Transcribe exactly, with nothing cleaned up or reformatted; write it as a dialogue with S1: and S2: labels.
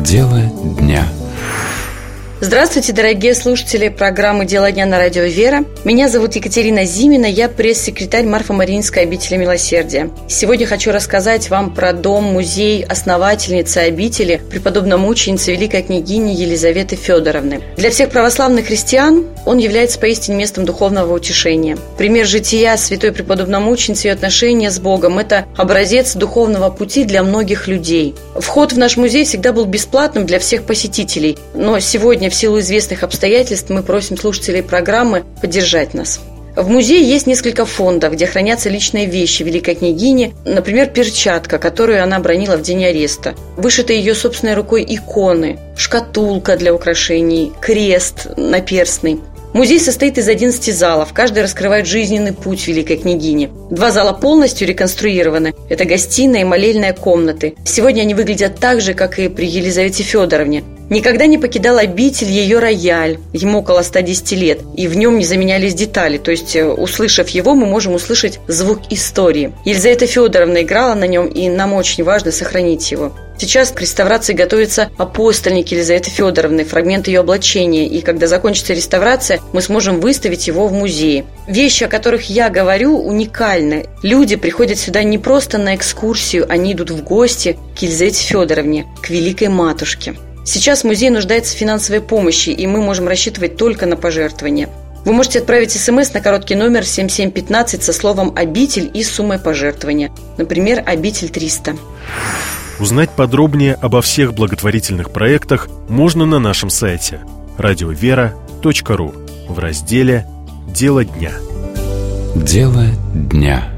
S1: Дело дня.
S2: Здравствуйте, дорогие слушатели программы «Дело дня» на радио «Вера». Меня зовут Екатерина Зимина, я пресс-секретарь Марфо-Мариинской обители милосердия. Сегодня хочу рассказать вам про дом-музей основательницы обители, преподобно-мученицы великой княгини Елизаветы Федоровны. Для всех православных христиан он является поистине местом духовного утешения. Пример жития святой преподобно-мученицы и отношения с Богом – это образец духовного пути для многих людей. Вход в наш музей всегда был бесплатным для всех посетителей, но сегодня в силу известных обстоятельств мы просим слушателей программы поддержать нас. В музее есть несколько фондов, где хранятся личные вещи великой княгини, например, перчатка, которую она бранила в день ареста, вышитые ее собственной рукой иконы, шкатулка для украшений, крест наперстный. Музей состоит из одиннадцати залов, каждый раскрывает жизненный путь великой княгини. Два зала полностью реконструированы. Это гостиная и молельная комнаты. Сегодня они выглядят так же, как и при Елизавете Федоровне. Никогда не покидал обитель ее рояль, ему около ста десяти лет, и в нем не заменялись детали, то есть, услышав его, мы можем услышать звук истории. Елизавета Федоровна играла на нем, и нам очень важно сохранить его. Сейчас к реставрации готовится апостольник Елизаветы Федоровны, фрагмент ее облачения, и когда закончится реставрация, мы сможем выставить его в музее. Вещи, о которых я говорю, уникальны. Люди приходят сюда не просто на экскурсию, они идут в гости к Елизавете Федоровне, к великой матушке. Сейчас музей нуждается в финансовой помощи, и мы можем рассчитывать только на пожертвования. Вы можете отправить смс на короткий номер семь семь один пять со словом «обитель» и суммой пожертвования. Например, «обитель триста».
S3: Узнать подробнее обо всех благотворительных проектах можно на нашем сайте радио вера точка ру в разделе «Дело дня».
S1: Дело дня.